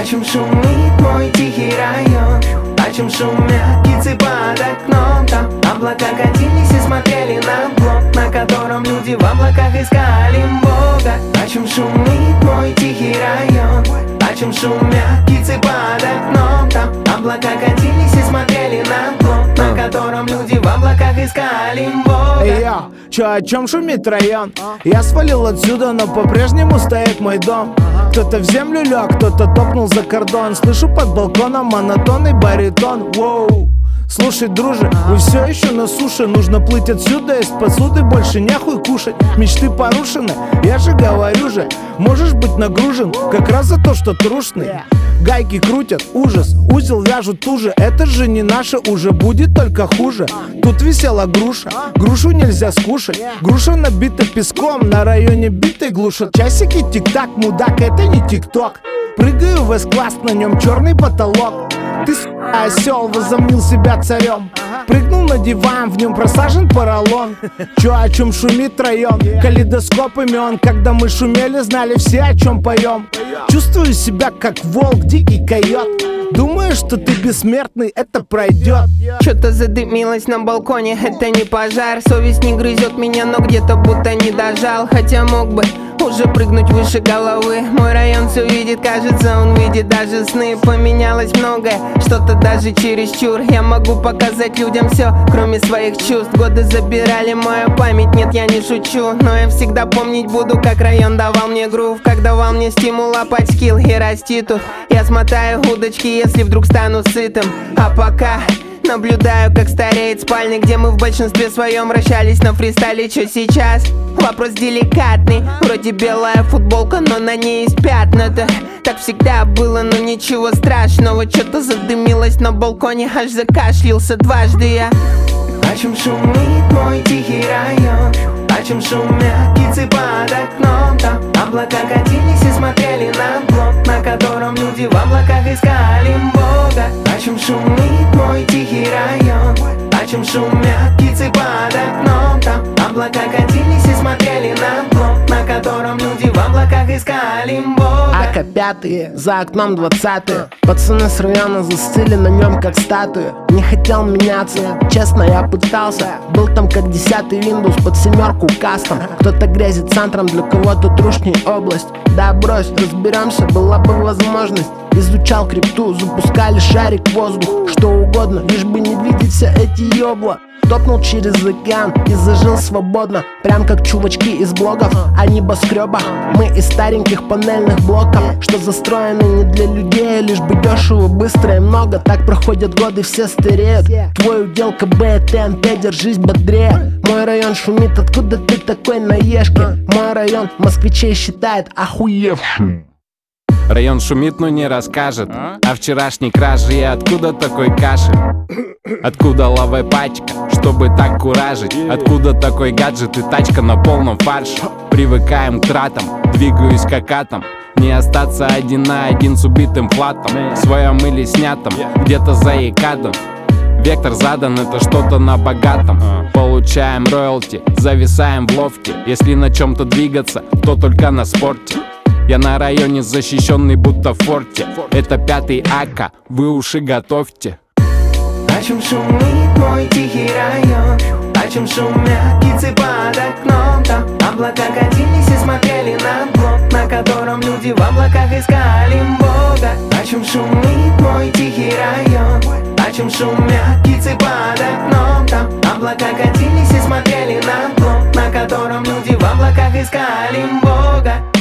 чем шумит мой тихий район? О чем шумят птицы под окном? Там облака катились и смотрели на блок, на котором люди в облаках искали Бога. О чем шумит мой тихий район? О чем шумят птицы под окном? Там облака катились и смотрели на блок, на котором люди в облаках искали Бога. Эй, чё, о чем шумит район? Я свалил отсюда, но по-прежнему стоит мой дом. Кто-то в землю лег, кто-то топнул за кордон. Слышу под балконом монотонный баритон. Воу. Слушай, друже, вы все еще на суше. Нужно плыть отсюда из посуды, больше нехуй кушать. Мечты порушены, я же говорю же. Можешь быть нагружен, как раз за то, что трушный. Гайки крутят, ужас, узел вяжут туже. Это же не наше, уже будет только хуже. Тут висела груша, грушу нельзя скушать. Груша набита песком, на районе битой глушат. Часики тик-так, мудак, это не тик-ток. Прыгаю в С-класс, на нем черный потолок. Ты, осел, возомнил себя царем. Прыгнул на диван, в нем просажен поролон. Чё, о чем шумит район? Калейдоскоп имен. Когда мы шумели, знали все, о чем поем. Чувствую себя как волк, дикий койот. Думаешь, что ты бессмертный, это пройдет. Что-то задымилось на балконе, это не пожар. Совесть не грызет меня, но где-то будто не дожал. Хотя мог бы уже прыгнуть выше головы. Мой район все видит, кажется, он видит даже сны. Поменялось многое, что-то даже чересчур. Я могу показать людям все, кроме своих чувств. Годы забирали мою память, нет, я не шучу. Но я всегда помнить буду, как район давал мне грув, как давал мне стимул лопать скилл и расти тут. Я смотаю удочки, если вдруг стану сытым. А пока наблюдаю, как стареет спальня, где мы в большинстве своем вращались на фристайле. Чё сейчас? Вопрос деликатный. Вроде белая футболка, но на ней есть пятна-то. Так всегда было, но ничего страшного. Чё-то задымилось на балконе, аж закашлялся дважды я. О чем шумит мой тихий район? О чем шумят птицы под окном? Там облака катились и смотрели на блок, на котором люди в облаках искали Бога. О чем шумит мой тихий район? О чем шумят птицы под окном? Там облака катились и смотрели на блок, на котором люди в облаках искали Бога. АК-5, за окном 20-е. Пацаны с района застыли на нем как статуи. Не хотел меняться, честно я пытался. Был там как 10-й Windows под семерку кастом. Кто-то грезит центром, для кого-то трушней область. Да брось, разберемся, была бы возможность. Изучал крипту, запускали шарик в воздух. Что угодно, лишь бы не видеть все эти ёбла. Топнул через океан и зажил свободно. Прям как чувачки из блогов о небоскребах. Мы из стареньких панельных блоков, что застроены не для людей, лишь бы дешево, быстро и много. Так проходят годы, все стареют. Твой удел КБ, ТНТ, держись бодрее. Мой район шумит, откуда ты такой наешки? Мой район москвичей считает охуевшим. Район шумит, но не расскажет о вчерашней краже. И откуда такой кашель? Откуда лавая пачка, чтобы так куражить? Откуда такой гаджет и тачка на полном фарше? Привыкаем к тратам, двигаюсь как атом. Не остаться один на один с убитым флатом, в своем или снятом, где-то за Екадом. Вектор задан, это что-то на богатом. Получаем роялти, зависаем в лофте. Если на чем-то двигаться, то только на спорте. Я на районе защищенный, будто в форте. Это 5-й АК, вы уши готовьте. О чем шумит мой тихий район? О чем шумят птицы под окном? Там облака катились и смотрели на блок, на котором люди в облаках искали Бога. О чем шумит мой тихий район? О чем шумят птицы под окном? Там облака катились и смотрели на блок, на котором люди в облаках искали Бога.